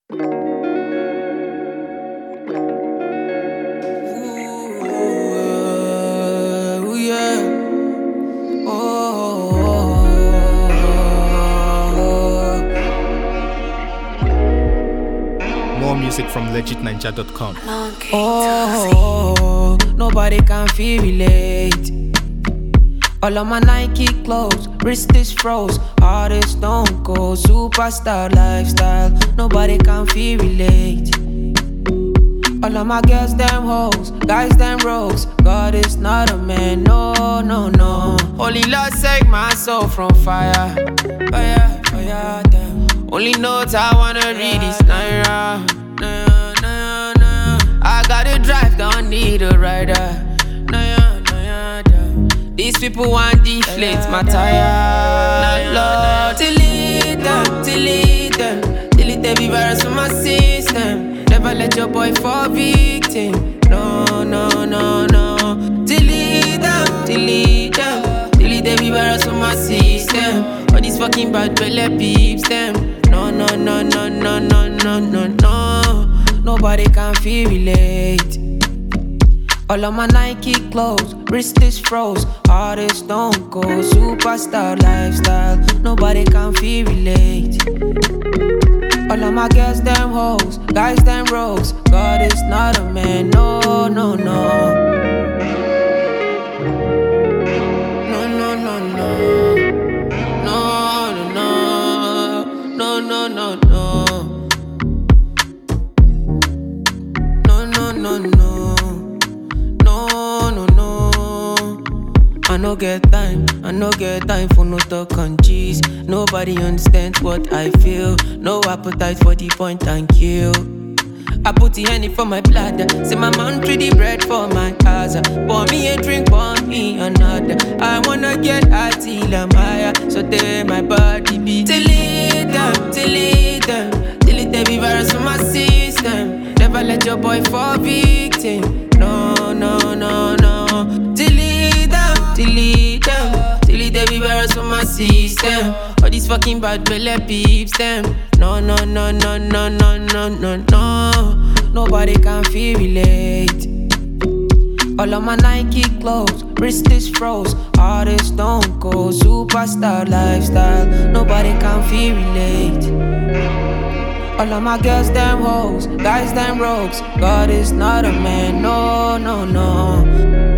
Ooh, yeah. Oh. More music from legitninja.com. Oh, nobody can feel relate. All of my Nike clothes, wrist is froze, heart is stone cold, superstar lifestyle. Nobody can feel relate. All of my girls, them hoes, guys, them rogues. God is not a man, no, no, no. Only Lord save my soul from fire, fire, fire, damn. Only notes I wanna read is Naira, Naira, Naira, Naira. I gotta drive, don't need a rider. Naira, Naira, damn. These people want deflate my tire. Lord, delete them, delete them. Delete every virus from my system. Never let your boy fall victim. No, no, no, no. Delete them, delete them. Delete every virus from my system. All these fucking bad belly peeps them. No, no, no, no, no, no, no, no, no. Nobody can feel relate. All of my Nike clothes, wrist is froze, heart is stone cold, superstar lifestyle. Nobody can feel relate. All of my girls, them hoes, guys, them rogues. God is not a man, no, no, no. No, no, no, no. No, no, no. No, no, no, no. No, no, no, no. No, no, no. I no get time for no talk on cheese. Nobody understands what I feel. No appetite for the point and kill. I put the honey for my bladder. Say my man treat the bread for my house. Pour me a drink, pour me another. I wanna get high till I'm higher. So tell my body be delete them, delete them. Delete every virus from my system. Never let your boy fall victim. No, no, no, no. Delete them, delete them. Delete every virus from my system. All these fucking bad belly peeps them. No, no, no, no, no, no, no, no, no. Nobody can feel relate. All of my Nike clothes, wrist is froze, heart is stone cold, superstar lifestyle. Nobody can feel relate. All of my girls, them hoes, guys, them rogues. God is not a man, no, no, no.